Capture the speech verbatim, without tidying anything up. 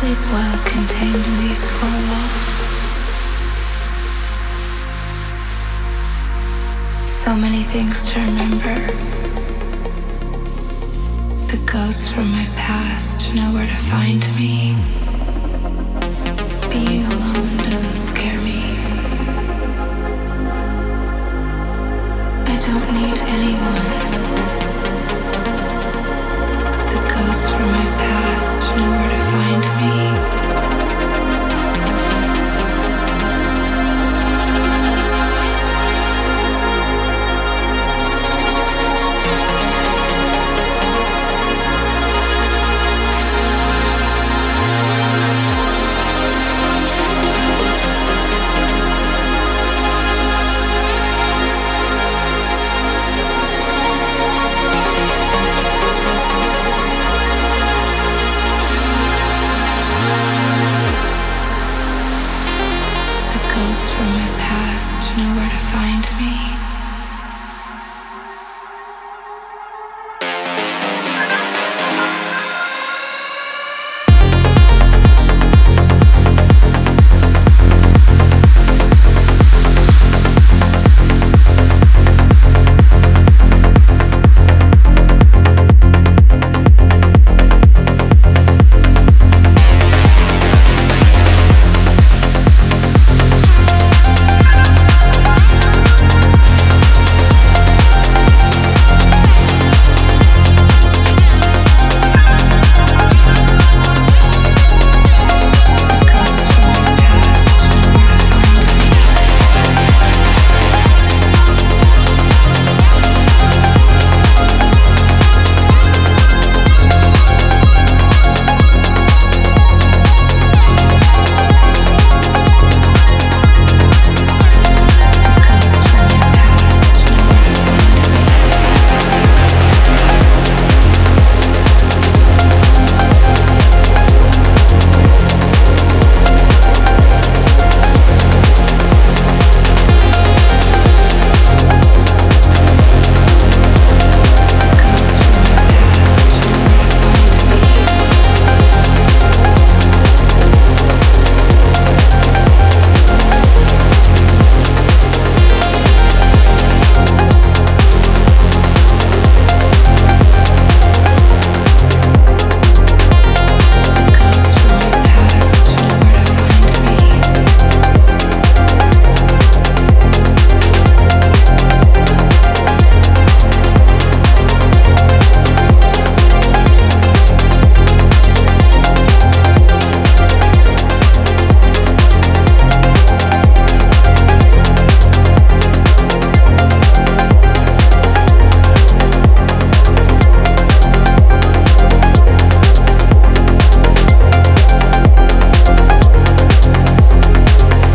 sleep well contained in these four walls. So many things to remember. The ghosts from my past know where to find me. Being alone doesn't scare me. I don't need anyone. The ghosts from my past know where to find me. From my past know where to find me.